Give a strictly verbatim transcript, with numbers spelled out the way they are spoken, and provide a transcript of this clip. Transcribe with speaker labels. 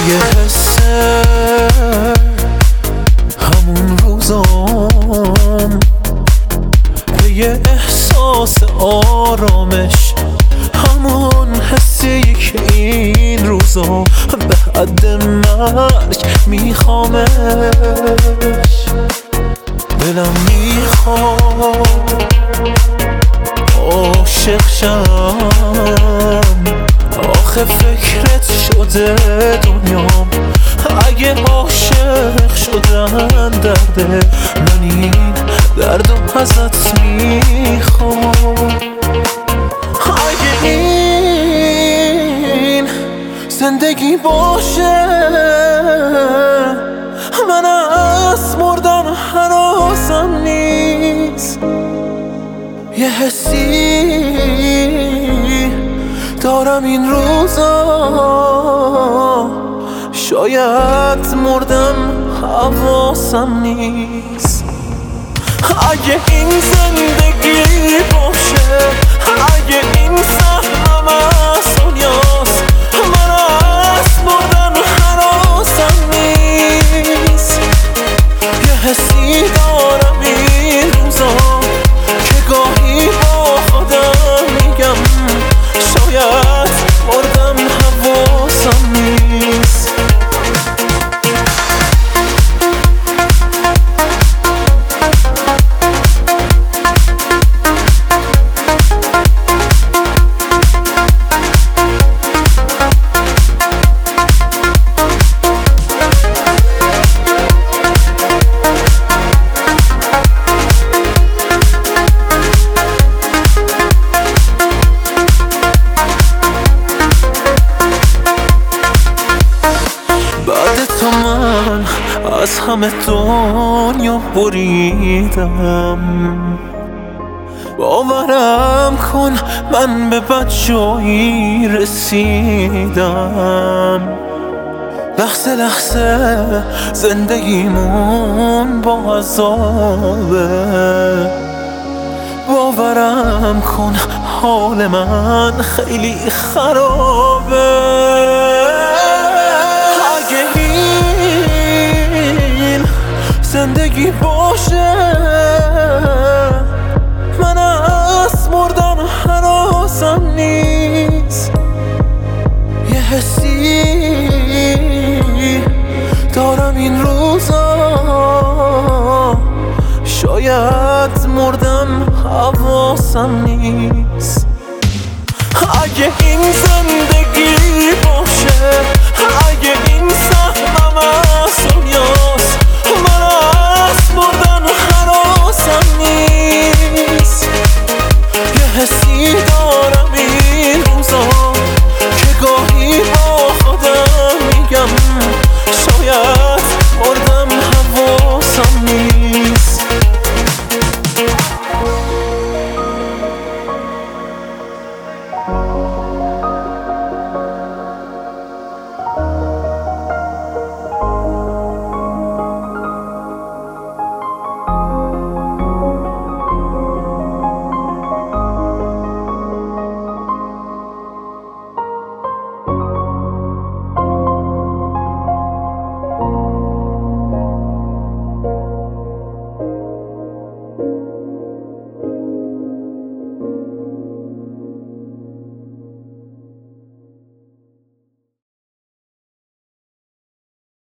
Speaker 1: یه حسه همون روزام، یه احساس آرامش، همون حسی که این روزا به حد مرگ میخوامش. دلم میخواد عاشق شم، آخه فکرت شده دنیام. اگه عاشق شدن درده، من این دردو ازت میخوام. اگه این زندگی باشه، من از مردن هنوزم نیست. یه حسی دارم این روزا، شاید مردم حواسم نیست. اگه این زندگی باشه، اگه این سهمم از دنیاست، من از مردن هنوزم نیست. یه حسی دارم این روزا که گاهی با خودم میگم شاید مردم حواسم نیست. از همه دنیا بریدم، باورم کن من به بد جایی رسیدم. لحظه لحظه زندگیمون با عذابه، باورم کن حال من خیلی خرابه. زندگی باشه، من از مردن هنوزم نیست. یه حسی دارم این روزا، شاید مردم حواسم نیست. اگه این زندگی باشه،